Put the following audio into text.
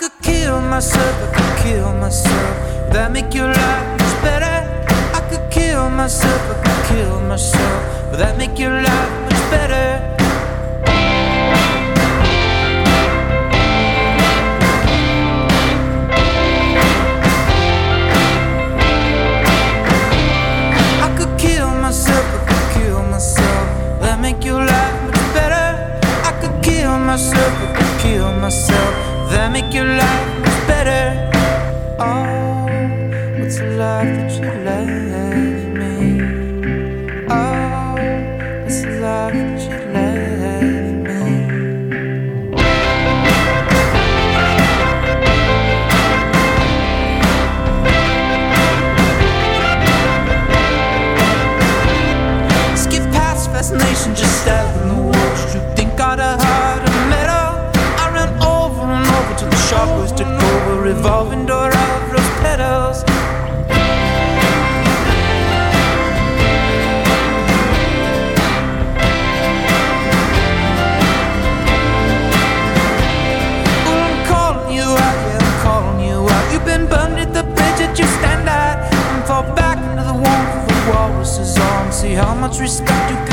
could kill myself, I could kill myself. Would that make your life much better? I could kill myself, I could kill myself. Would that make your life much better? I could kill myself, I could kill myself. Would that make your life much better? I could kill myself, I could kill myself. Would that make your life much better? Oh, what's the life that you left me? Oh, what's the life that you left me? Skip past fascination, just stabbing the walls. You think I'd have heart of metal? I ran over and over till the sharp was took over, revolving door of rose petals. Well, I'm calling you out, yeah, I'm calling you out. You've been burned at the bridge that you stand at, and fall back into the warmth of the walrus's arms. See how much respect you can